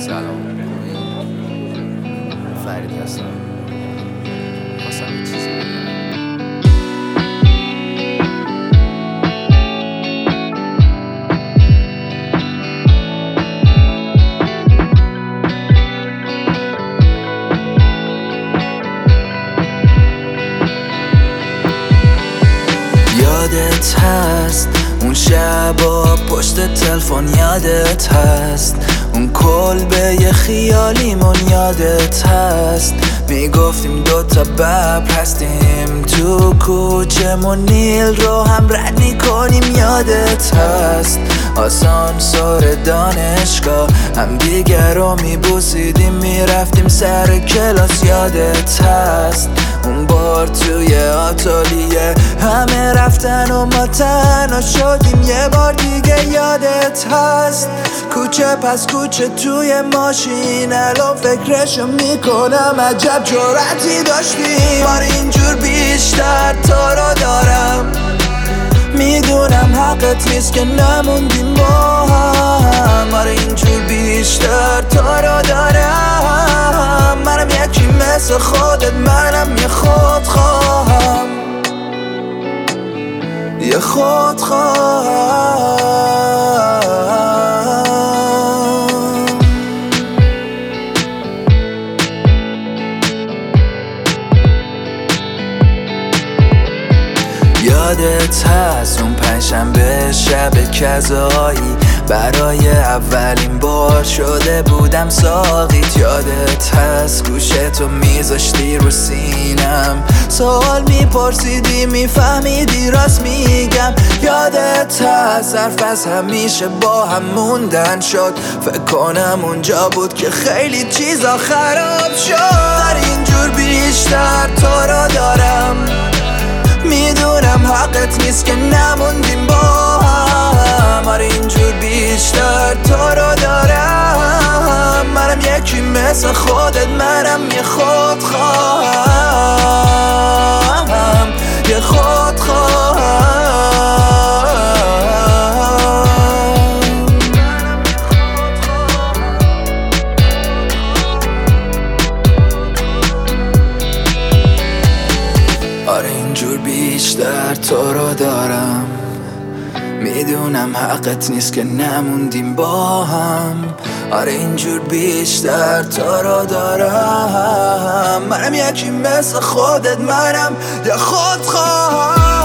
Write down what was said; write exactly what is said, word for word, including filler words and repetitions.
سلام، فرید هستم. خواستم یه چیزی بگم. یادت هست اون شبا پشت تلفن، یادت هست اون کلبه خیالیمون، یادت هست میگفتیم دوتا ببر هستیم تو کوچمون، نیل رو هم رد میکنیم. یادت هست آسانسور دانشگاه هم دیگر رو میبوسیدیم، میرفتیم سر کلاس. یادت هست اون بار توی آتالیه همه رفتن و ما تنها شدیم یه بار دیگه. یادت هست کوچه پس کوچه توی ماشین، الان فکرشو میکنم عجب جرأتی داشتیم. آره اینجور بیشتر تو رو دارم، میدونم حقت نیست که نموندیم با هم. آره اینجور بیشتر تو رو دارم، منم یکی مثل خودت، منم یه خود خواهم، یه خود خواهم. یادت هست اون پنجشنبه شب کذایی برای اولین بار شده بودم ساقیت. یادت هست گوشتو میذاشتی رو سینم، سوال میپرسیدی میفهمیدی راست میگم. یادت هست حرف از همیشه با هم موندن شد، فکر کنم اونجا بود که خیلی چیزا خراب شد. در اینجور بیشتر تو رو دارم، میدونم حقت نیست که نموندیم با هم. آره اینجور بیشتر تو رو دارم، منم یکی مثل خودت، منم یه خود خواهم، یه خود خواهم. آره اینجور بیشتر تو رو دارم، میدونم حقت نیست که نموندیم با هم. آره اینجور بیشتر تو رو دارم، منم یکی مثل خودت، منم یه خود خواهم.